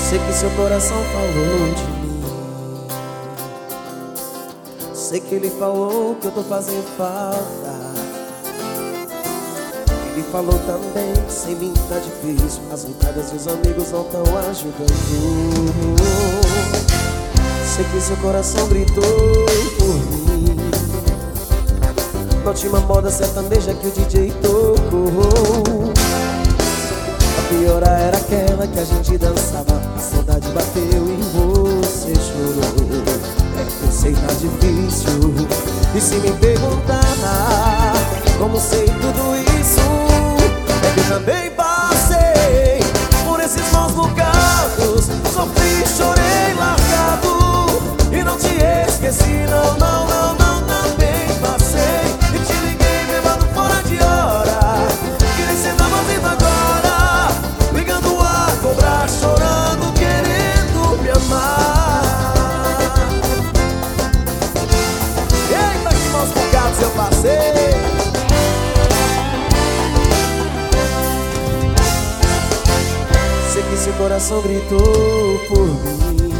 Sei que seu coração falou de mim. Sei que ele falou que eu tô fazendo falta. Ele falou também que sem mim tá difícil. As risadas e os amigos não tão ajudando. Sei que seu coração gritou por mim. Na última moda sertaneja que o DJ tocou. A pior era aquela que a gente dançava. A saudade bateu e você chorou. Eu sei tá difícil. E se me perguntar como sei tudo isso, é que eu também passei por esses maus bocados. Sofri, chorei, largado e não te esqueci, não, não, não, não, também passei. E te liguei bêbado fora de hora, que nem cê tá fazendo agora, ligando a cobrar, chorando, querendo me amar. Eita, que maus bocados eu passei. Sei que seu coração gritou por mim.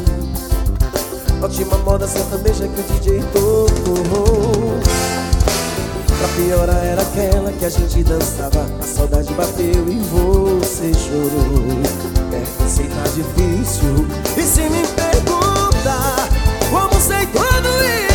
A última moda sertaneja que o DJ tocou. Pra piorar era aquela que a gente dançava. A saudade bateu e você chorou. É, sei tá difícil. E se me perguntar como sei tudo isso,